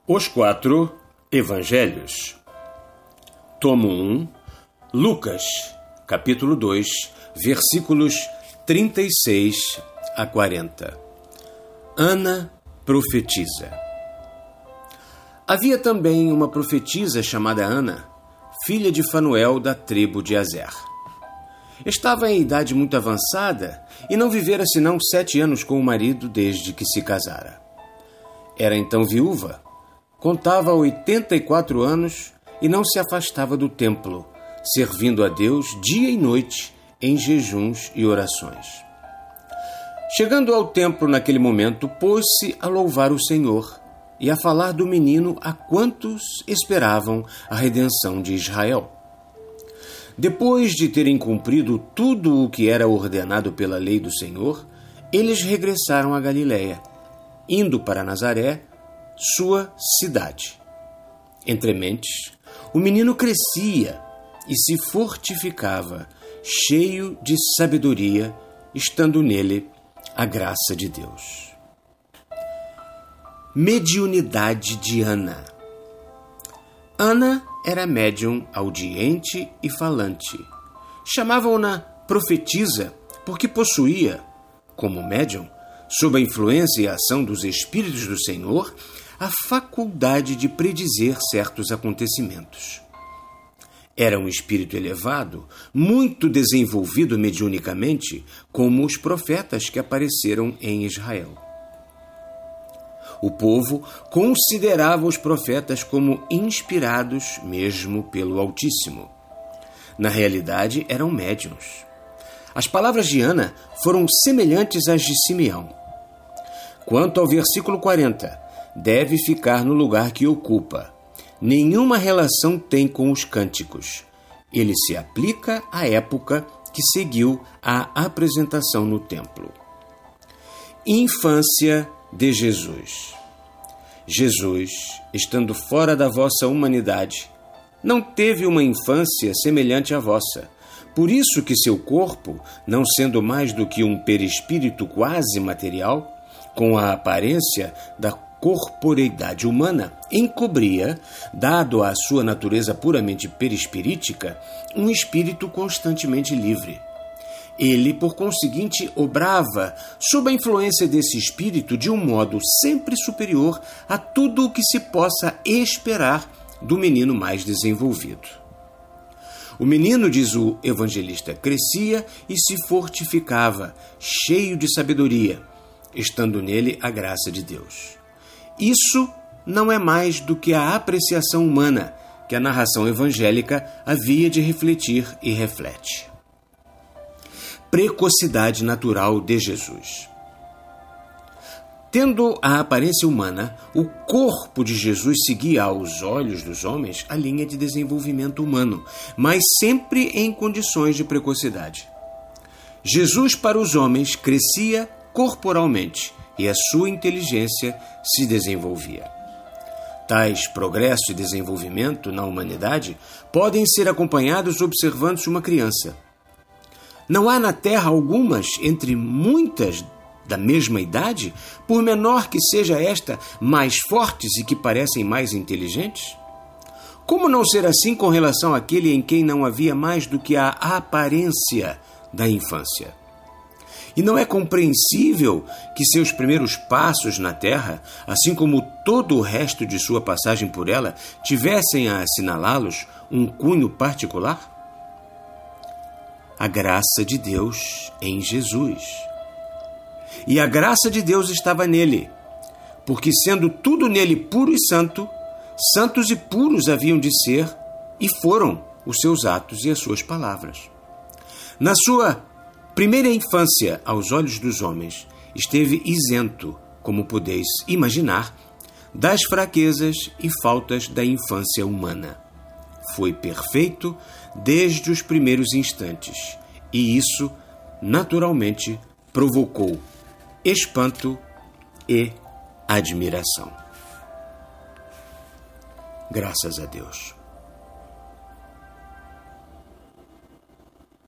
Os 4 Evangelhos. Tomo 1, Lucas, capítulo 2, versículos 36 a 40. Ana profetiza. Havia também uma profetisa chamada Ana, filha de Fanuel da tribo de Aser. Estava em idade muito avançada e não vivera senão 7 anos com o marido desde que se casara. Era então viúva. Contava 84 anos e não se afastava do templo, servindo a Deus dia e noite em jejuns e orações. Chegando ao templo naquele momento, pôs-se a louvar o Senhor e a falar do menino a quantos esperavam a redenção de Israel. Depois de terem cumprido tudo o que era ordenado pela lei do Senhor, eles regressaram a Galiléia, indo para Nazaré, sua cidade. Entrementes, o menino crescia e se fortificava, cheio de sabedoria, estando nele a graça de Deus. Mediunidade de Ana. Ana era médium audiente e falante. Chamavam-na profetisa porque possuía, como médium, sob a influência e a ação dos Espíritos do Senhor, a faculdade de predizer certos acontecimentos. Era um espírito elevado, muito desenvolvido mediunicamente, como os profetas que apareceram em Israel. O povo considerava os profetas como inspirados mesmo pelo Altíssimo. Na realidade, eram médiuns. As palavras de Ana foram semelhantes às de Simeão. Quanto ao versículo 40, deve ficar no lugar que ocupa. Nenhuma relação tem com os cânticos. Ele se aplica à época que seguiu a apresentação no templo. Infância de Jesus. Jesus, estando fora da vossa humanidade, não teve uma infância semelhante à vossa. Por isso que seu corpo, não sendo mais do que um perispírito quase material, com a aparência da corporeidade humana, encobria, dado à sua natureza puramente perispirítica, um espírito constantemente livre. Ele, por conseguinte, obrava sob a influência desse espírito de um modo sempre superior a tudo o que se possa esperar do menino mais desenvolvido. O menino, diz o evangelista, crescia e se fortificava, cheio de sabedoria, estando nele a graça de Deus. Isso não é mais do que a apreciação humana que a narração evangélica havia de refletir e reflete. Precocidade natural de Jesus. Tendo a aparência humana, o corpo de Jesus seguia aos olhos dos homens a linha de desenvolvimento humano, mas sempre em condições de precocidade. Jesus para os homens crescia corporalmente e a sua inteligência se desenvolvia. Tais progresso e desenvolvimento na humanidade podem ser acompanhados observando-se uma criança. Não há na Terra algumas, entre muitas da mesma idade, por menor que seja esta, mais fortes e que parecem mais inteligentes? Como não ser assim com relação àquele em quem não havia mais do que a aparência da infância? E não é compreensível que seus primeiros passos na Terra, assim como todo o resto de sua passagem por ela, tivessem a assinalá-los um cunho particular? A graça de Deus em Jesus. E a graça de Deus estava nele, porque sendo tudo nele puro e santo, santos e puros haviam de ser e foram os seus atos e as suas palavras. Na sua primeira infância, aos olhos dos homens, esteve isento, como podeis imaginar, das fraquezas e faltas da infância humana. Foi perfeito desde os primeiros instantes, e isso, naturalmente, provocou espanto e admiração. Graças a Deus.